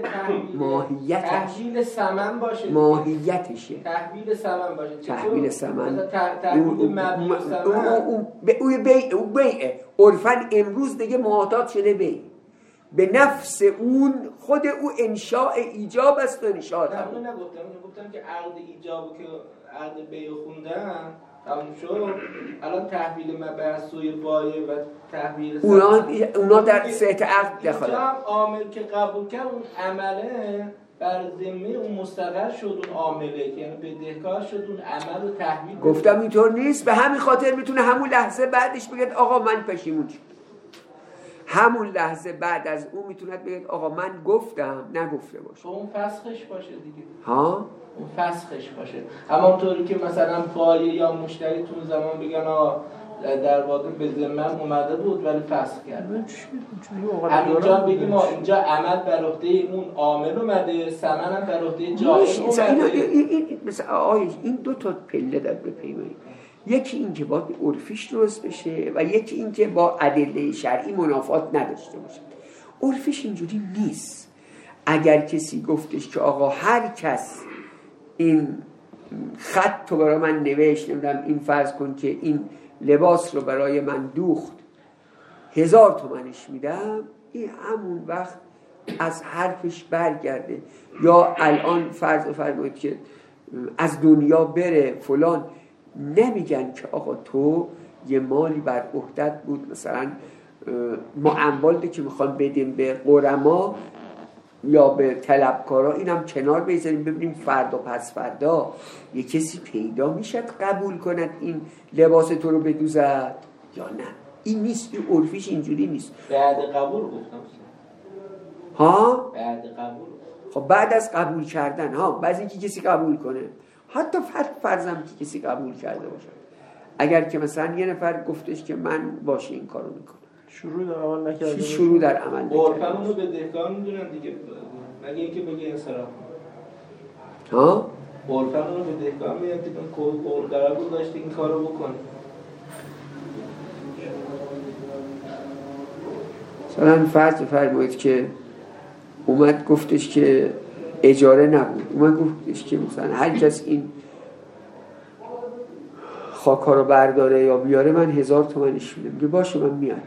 تحویل ثمن باشه، ماهیتشه. تحویل ثمن باشه. تحویل ثمن، تحویل مبیع و ثمن، اون بیعه. عرفاً امروز دیگه معتاد شده بیع. به نفس اون خود او انشاء ایجاب است و انشاء تمام. گفتم که عقد ایجابو که عقد بیع خوندن تموم شد، الان تحویل مبیع سوی بایع و تحویل اونا در صحت عقد دخالت. اینجا هم عامل که قبول کرد اون عمله بر ذمه اون مستقر شد، اون عامله که یعنی بدهکار شد، اون عمل رو تحویل. گفتم اینطور نیست. به همین خاطر میتونه همون لحظه بعدش بگه آقا من پشیمون شدم. همون لحظه بعد از اون میتونه بگه آقا من گفتم نگفته باشه. اون فسخش باشه دیگه. ها؟ اون فسخش باشه. همونطوری که مثلا بایع یا مشتری تو زمان بگن در واقع به ذمم اومده بود ولی فسخ کرد. همینجا بگیم اینجا عمل بر عهده اون عامل اومده، ثمن هم بر عهده جائر اومده. این مثلا این دو تا پله در بپیمونیم. یکی این که باید عرفیش درست بشه و یکی این که با ادله شرعی منافات نداشته باشه. عرفیش اینجوری نیست. اگر کسی گفتش که آقا هر کس این خط رو برای من نوشت، نمیدونم این فرض کن که این لباس رو برای من دوخت 1000 تومنش میدم، این همون وقت از حرفش برگرده. یا الان فرض فرمایید که از دنیا بره فلان، نمیگن که آقا تو یه مالی بر عهدت بود، مثلا ما اموالی که میخوان بدیم به غرما یا به طلبکارا اینم کنار بذاریم ببینیم فردا پس فردا یه کسی پیدا میشد قبول کند این لباس تو رو بدوزد یا نه. این نیست، این عرفیش اینجوری نیست. بعد قبول گفتم. ها؟ بعد قبول. خب بعد از قبول کردن ها، بعضی اینکه کسی قبول کنه، حتی فرضم که کسی قبول کرده باشه، اگر که مثلا یه نفر گفتش که من باشه این کارو میکنم، شروع در عمل نکرده، شروع در عمل نکرده، عرفا اونو بدهکار میدونن دیگه، مگه اینکه بگه انصراف. ها؟ عرفا اونو بدهکار میاد که قول قرار بود داشته این کارو بکنه. مثلا فرض فرمایید که اومد گفتش که اجاره نبود، اومد گفتش که مثلا هر کس این خاکا رو برداره یا بیاره من 1000 تومنش میدم. میگه باشه من میارم،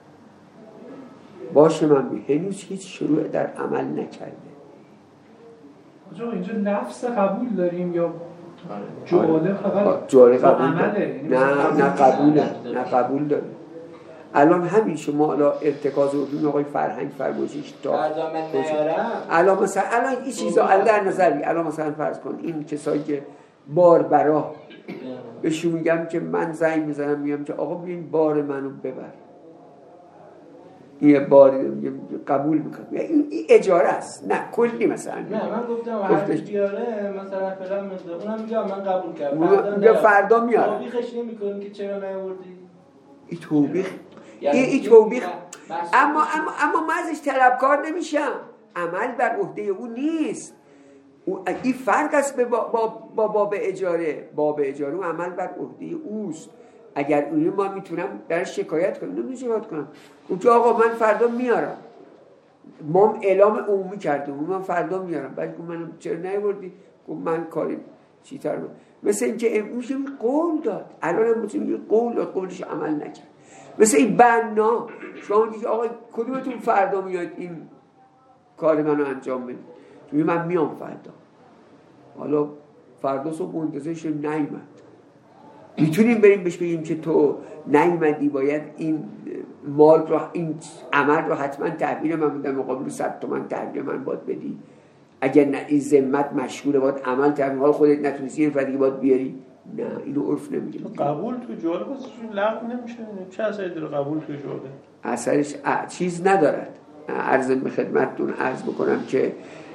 باشه من میارم. هنوز هیچ شروع در عمل نکرده. آجا اینجا نفس قبول داریم یا جواله فقط جواله قبول عمله؟ نه قبوله، نه قبول داریم. الان همین شما الان ارتکاز اردون آقای فرهنگ فرمایشش تا الان مثلا الان این چیزا در نظر بگیر. الان مثلا فرض کن این کسایی که باربرا بهشون میگم که من زنگ میزنم میگم که آقا ببین بار منو ببر، یه بار قبول میکنم این اجاره است، نه کلی مثلا. نه من گفتم هر کی بیاره مثلا فلان مثلا اونم میگه من قبول کردم، فردا میاره. توبیخش نمیکنی که چرا نیاوردی؟ این توبیخ این توبیخ اما من ازش طلبکار نمیشم، عمل بر عهده او نیست. این فرق است به باب اجاره. باب اجاره و عمل بر عهده اوست. اگر اونی ما میتونم درش شکایت کنم، نمیشه شکایت کنم اونجا آقا من فردا میارم، ما اعلام عمومی کردیم من فردا میارم، بعد گفت من چرا نیاوردی؟ گفت من کاری چیتر من مثل اینکه میشه قول داد، الان هم میتونی قول داد قولش عمل نکرد. مثل این بنا شما میگی آقا کدومتون فردا میاد این کار منو انجام بدید؟ میگه من میام فردا. حالا فردا صبح منتظرش نیامد، میتونیم بریم بهش بگیم که تو نیامدی، باید این مال رو این عمل رو حتما تحویل من بدم، مقابل 100 تومن تحویل من باید بدی. اگر نه این ذمت مشغوله باید عمل تحویل، حال خودت نتونستی این دیگه باید بیاری. نه اینو عرف نمیگه. قبول تو جوال واسه لغو نمیشه. چه اثری داره قبول تو جوال؟ اثرش چیز ندارد. عرض به خدمتتون عرض بکنم که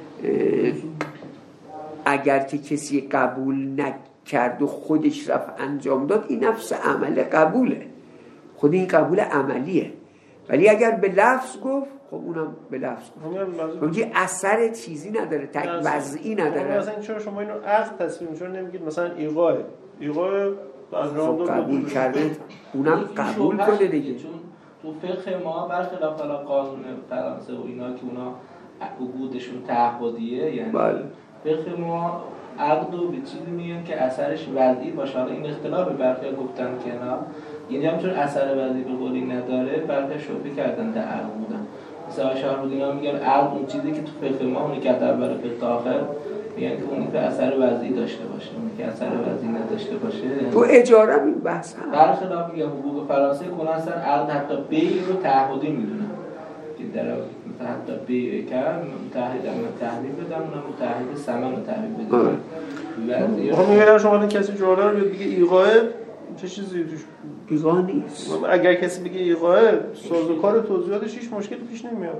اگر که کسی قبول نکرد و خودش رفت انجام داد، این نفس عمل قبوله، خود این قبول عملیه. ولی اگر به لفظ گفت، خب اونم به لفظ گفت، میگه اثر چیزی نداره، تک وضعی نداره. مثلا چرا شما اینو عقد تصمیم چون نمیگید مثلا ایقاع خب قبول کرده اونم قبول کنه دیگه. چون تو فقه ما برخلاف قانون فرانسه و اینا که اونا عقودشون تعهدیه، یعنی فقه ما عقد رو به چیزی میگن که اثرش وضعی باشه. حالا این اختلاف برخی گفتن که نه، یعنی هم چون اثر وضعی به قولی نداره، برخی شبهه کردن در عقد بودن. مثلا شهرالدینا میگن عقد اون چیزی که تو فقه ما اونی که در برای فقه آخر میگن که اونی که اثر وضعی داشته باشه، اونی که اثر وضعی نداشته باشه تو اجاره این بحث هم برخلاف میگن حقوق فرانسه که اصلا عقد حتی بیع رو تعهدی میدونن که در حتی بیع کرد تحویل بدم، اونم متحد ثمن رو تحویل بدم. خب میگم شما کسی جوهره رو بگه ایقاع چه چیزی توش؟ ایقاع نیست. اگر کسی بگه ایقاع سازوکار توضیحاتش هیچ مشکلی پیش نمیاد.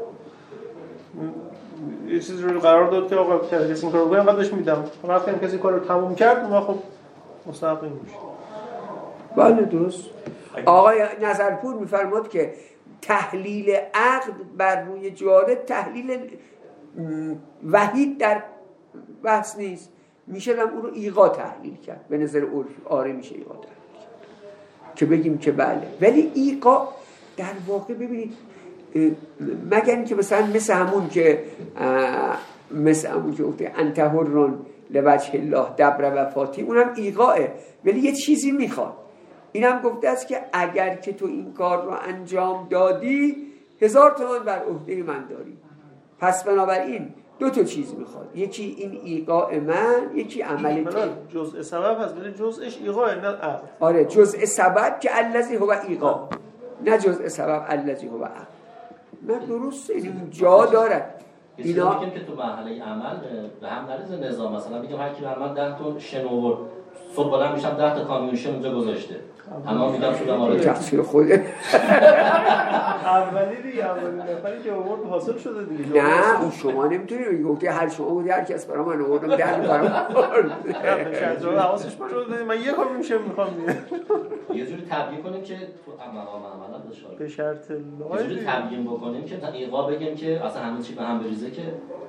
یه چیزی رو قرار داد که آقا کسی این کارو بکنه، بعد بهش میدم. وقتی هم کسی کارو تموم کرد، اون خب مستحق میشه. بله درست. آقای نظرپور میفرماد که تحلیل عقد بر روی جواره تحلیل وحید در بحث نیست، میشه اون رو ایقاع تحلیل کرد. به نظر عرفی آره میشه ایقاع تحلیل کرد که بگیم که بله. ولی ایقاع در واقع ببینید مگر اینکه مثل همون که گفته انت حرون لوجه الله دبر وفاتی، اونم ایقاعه ولی یه چیزی میخواد. اینم گفته است که اگر که تو این کار رو انجام دادی 1000 تومان بر عهده من داری. پس بنابراین 2 تا چیز میخواد، یکی این ایقاع من، یکی عمل تو. جزء سبب هست ولی جزءش ایقاع نه عقد. آره جزء سبب که الذی هو ایقاع، نه جزء سبب الذی هو عقد. نه درست این جا دارد. اینا میگن که تو مرحله عمل به هم نریزه نظام. مثلا میگم هر کی بر من 10 تا شن آورد، صبح بلند میشم 10 تا کامیونشن اونجا گذاشته، اما میگم شدم آره تقصیر خوده. اولی دیگه اولین نفری که آورد حاصل شده دیگه. نه اون شما نمیتونی بگی گفتی هر شما بودی هر کس برای من آوردم 10 برام آورد. حواسش باشه من یه کامیونشن میخوام یه جوری تبیین کنیم که تو مقام عمل بشه. به شرط یه جوری تبیین بکنیم که تا ایقاع بگیم که اصلا همه چی به هم بریزه که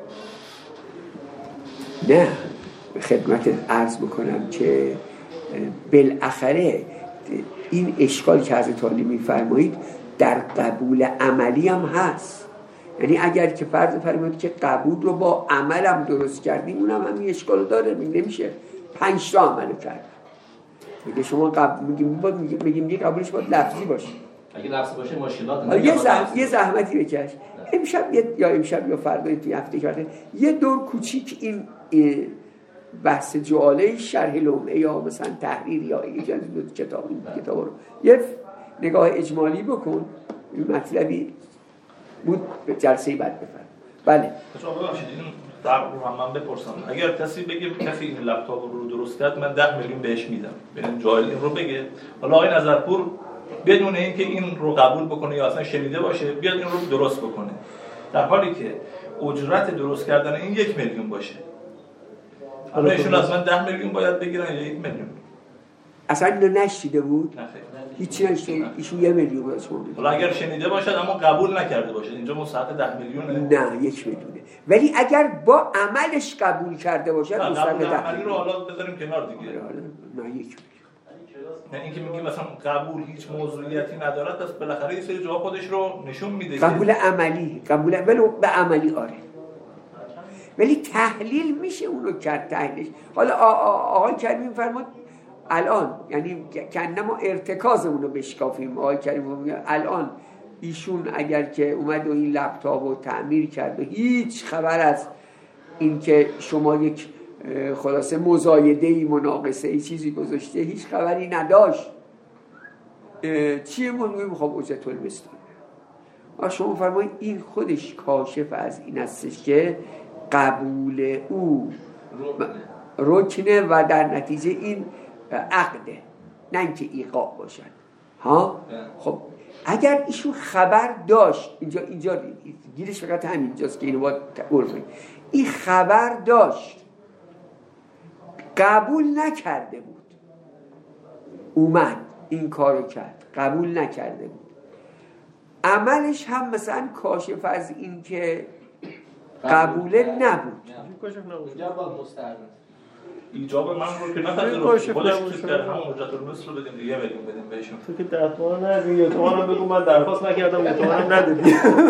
نه. خدمت عرض بکنم که بالاخره این اشکال که حضرت عالی میفرمایید در قبول عملی هم هست. یعنی اگر که فرض فرمایید که قبول رو با عملم درست کردیم، اونم همین اشکال داره. نمیشه 5 تا عمل کرد. میگه شما میگیم یه قبولش باید لفظی باشه. اگه لفظی باشه مشکلات یه زحمتی بکش. امشب یا فردا توی هفته کرده یه دور کوچیک این بحث جواله شرح لمعه یا مثلا تحریر یا یه کتاب رو یه نگاه اجمالی بکن، مطلبی بود به جلسه بعد بفرم. بله شما ببخشید این من بپرسم، اگر کسی بگه کسی این لپتاپ رو درست کرد من 10 میلیون بهش میدم، بریم جایل این رو بگه. حالا آقای نظرپور بدون اینکه این رو قبول بکنه یا اصلا شنیده باشه بیاد این رو درست بکنه، در حالی که اجرت درست کردن این 1 میلیون باشه. حالا ایشون از من 10 میلیون باید بگیرن یا 1 میلیون؟ اصلا اینو نشیده بود؟ نه خیر. هیچی نشیده. ایشون 1 میلیون باید شما بگیرن. حالا اگر شنیده باشد اما قبول نکرده باشد اینجا مستحق 10 میلیونه؟ نه 1 میلیونه. ولی اگر با عملش قبول کرده باشد مستحق 10 عملی رو حالا بذاریم کنار دیگه. نه 1 میلیون. نه اینکه میگیم مثلا قبول هیچ موضوعیتی ندارد، پس بالاخره یه سری جاها خودش رو نشون میده. قبول عملی، قبول ولو به عملی آره. ولی تحلیل میشه اونو کرد تحلیلش. حالا آقای کریمی فرمود الان یعنی کنما ارتکاز اونو بشکافیم. آقای کریمی میگه الان ایشون اگر که اومد و این لپتاپ رو تعمیر کرد و هیچ خبر از این که شما یک خلاصه مزایده‌ای مناقصه‌ای چیزی گذاشته هیچ خبری نداشت، چیه مونوی میخوام اجرت المثل. شما فرمایید این خودش کاشف از این هستش که قبول او رکنه و در نتیجه این عقده، نه اینکه ایقاع باشد. ها خب اگر ایشون خبر داشت، اینجا گیرش فقط همینجاست که اینو باید عرفه، این خبر داشت قبول نکرده بود، اومد این کارو کرد قبول نکرده بود، عملش هم مثلا کاشف از این که قبوله نبود. کاشف نبود. ایجاب من رو که نپذیرفت خودش در همون اجرت المثل رو بدیم دیگه بدیم بهشون. تو که 10 تومن ندی، 1 تومن هم بگو من درخواست نکردم، 1 تومن هم ندادی.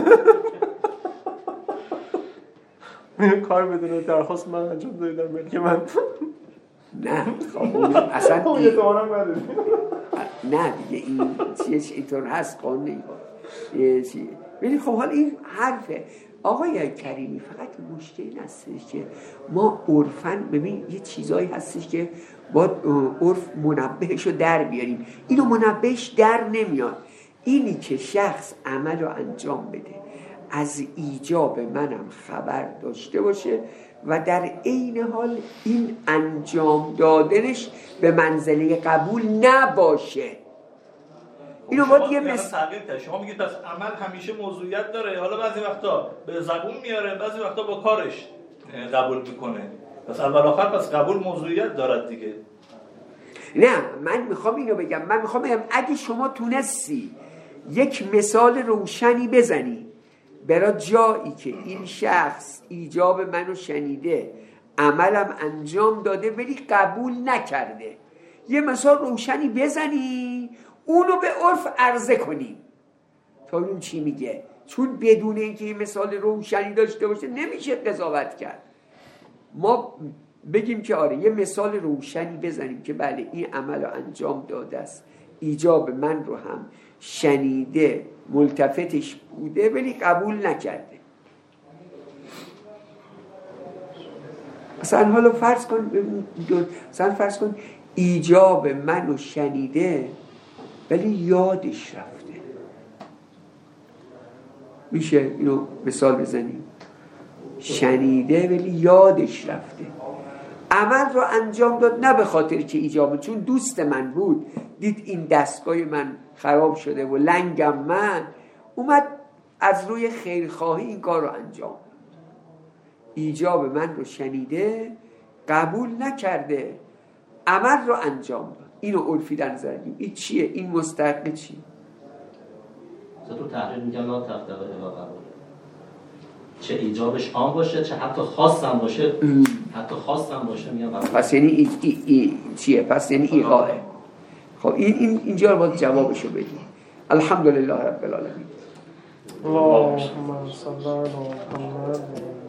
کار بدون درخواست من انجام دادی در ملک من. نه خب اصلا 1 تومن هم ندادی. نه دیگه این چیه اینطور هست قانون چیه. ولی خب حالا این حرفه آقای کریمی. فقط مشکل این هستش که ما عرفاً ببین یه چیزایی هستش که باید عرف منبهش رو در بیاریم، اینو منبهش در نمیاد. اینی که شخص عمل رو انجام بده از ایجاب منم خبر داشته باشه و در عین حال این انجام دادنش به منزله قبول نباشه. اینو باید یه تغییر کرد. شما میگید پس عمل همیشه موضوعیت داره، حالا بعضی وقتا به زبون میاره، بعضی وقتا با کارش قبول میکنه، پس اول آخر پس قبول موضوعیت دارد دیگه. نه من میخوام اینو بگم، اگه شما تونستی یک مثال روشنی بزنی برای جایی که این شخص ایجاب منو شنیده عملم انجام داده ولی قبول نکرده، یه مثال روشنی بزنی اونو به عرف عرضه کنیم تا اون چی میگه، چون بدون اینکه یه مثال روشنی داشته باشه نمیشه قضاوت کرد. ما بگیم که آره یه مثال روشنی بزنیم که بله این عمل رو انجام داده است، ایجاب من رو هم شنیده ملتفتش بوده ولی قبول نکرده. مثلا حالا فرض کن ایجاب من رو شنیده ولی یادش رفته. میشه اینو مثال بزنیم؟ شنیده ولی یادش رفته، عمل رو انجام داد نه به خاطر که ایجابه، چون دوست من بود دید این دستگاه من خراب شده و لنگم من اومد از روی خیرخواهی این کار رو انجام داد. ایجاب من رو شنیده قبول نکرده، عمل رو انجام داد. اینو عرفی در نظر بگیریم. این چیه؟ این مستحق چیه؟ تو تحریر میگن لا تفتقه الا قبول، چه ایجابش عام باشه چه حتی خاصم باشه، حتی خاصم باشه میگن قبول. پس یعنی چیه؟ پس یعنی ایقاعه. خب اینجا رو باید جوابشو بدیم. الحمدلله رب العالمین. اللهم صل علی محمد.